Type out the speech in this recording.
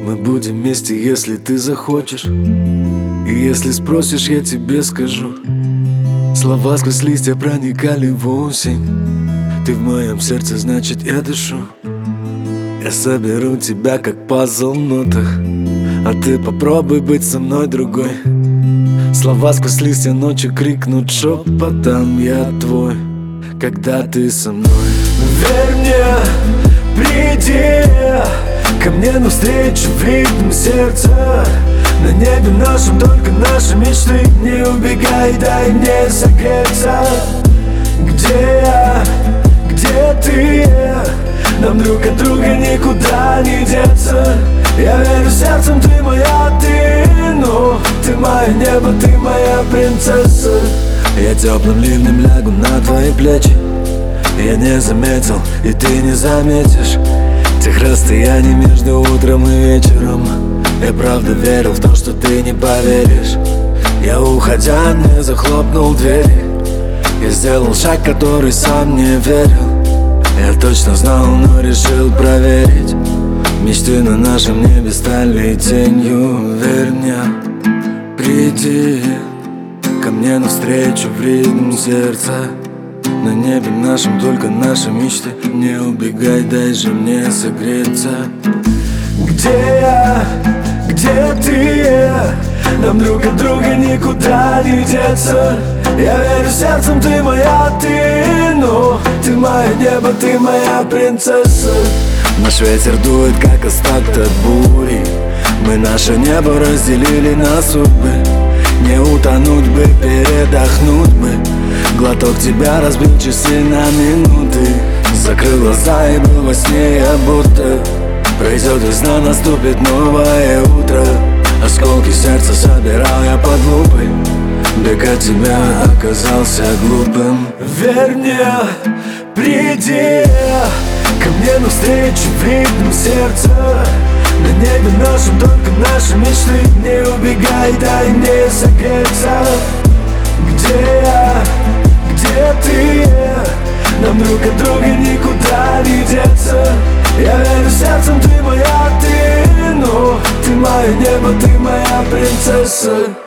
Мы будем вместе, если ты захочешь. И если спросишь, я тебе скажу. Слова сквозь листья проникали в осень. Ты в моем сердце, значит я дышу. Я соберу тебя как пазл в нотах, а ты попробуй быть со мной другой. Слова сквозь листья ночи крикнут шепотом: я твой, когда ты со мной. Верь мне, приди ко мне навстречу в ритм сердца. На небе нашем только наши мечты. Не убегай, дай мне согреться. Где я, где ты? Нам друг от друга никуда не деться. Я верю сердцем, ты моя, ты, ну, ты мое небо, ты моя принцесса. Я теплым ливнем лягу на твои плечи. Я не заметил, и ты не заметишь тех расстояний между утром и вечером. Я правда верил в то, что ты не поверишь. Я, уходя, не захлопнул двери. Я сделал шаг, который сам не верил. Я точно знал, но решил проверить. Мечты на нашем небе стали тенью. Верь мне, приди ко мне навстречу в ритм сердца. На небе нашем только наши мечты. Не убегай, дай же мне согреться. Где я, где ты? Нам друг от друга никуда не деться. Я верю сердцем, ты моя, ты, ну, ты мое небо, ты моя принцесса. Наш ветер дует, как остаток от бури. Мы наше небо разделили на судьбы. Не утонуть бы, передохнуть бы. Глоток тебя разбил часы на минуты. Закрыл глаза и был во сне я будто. Пройдет весна, наступит новое утро. Осколки сердца собирал я под лупой. Бег от тебя оказался глупым. Верь мне, приди ко мне навстречу в ритм сердца. На небе нашем только наши мечты. Не убегай, дай мне согреться. Где я, где ты? Нам друг от друга никуда не деться. Я верю сердцем, ты моя, ты, ну, ты мое небо, ты моя принцесса.